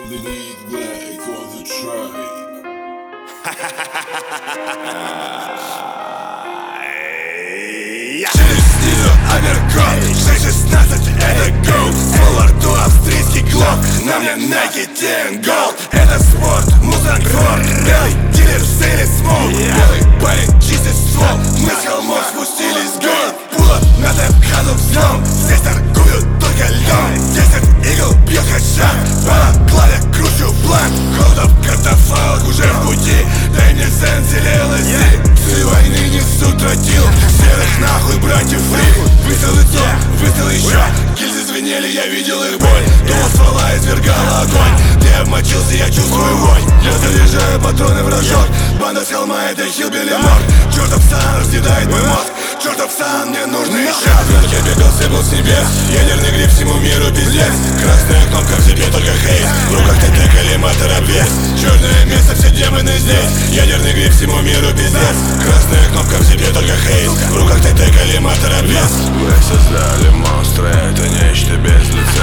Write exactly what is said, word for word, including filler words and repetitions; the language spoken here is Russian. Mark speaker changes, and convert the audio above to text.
Speaker 1: Bleed black for the tribe.
Speaker 2: Через снизу Амеркот шесть шестнадцать это гоу. Во рту австрийский глок. На мне Nike Ten Gold. Это спорт, Мустанг Форд. Белый дилер в селе смог. Белый парень чистит ствол. Мы с холмов спустились в город. Пуло на тэп-хаду взлом. Здесь торгуют только льдом. Десять игл бьет хэдшот. По клаве кручу план. Холдоп картофалк уже в пути. Дай мне сенс или эл эс ди. Псы войны несут тротил. Серых нахуй братьев фри. Выстрел лицо, выстрел еще. Гильзы звенели, я видел их боль. Дуло ствола извергала огонь. Ты обмочился, я чувствую вонь. Я заряжаю патроны в рожок. Банда с холма, это хилбили морг. Чертов сан разъедает мой мозг. Чертов сан, мне нужно еще. Я бегал, сыпал с небес. Ядерный гриб всему миру пиздец. Красная кнопка в себе, только хейс. В руках ТТ, коллиматор, обвес. Черное место, все демоны здесь. Ядерный гриб всему миру пиздец. Красная кнопка в себе, только хейс. В руках ТТ, коллиматор, обвес.
Speaker 3: Вы создали монстра, это нечто без лица.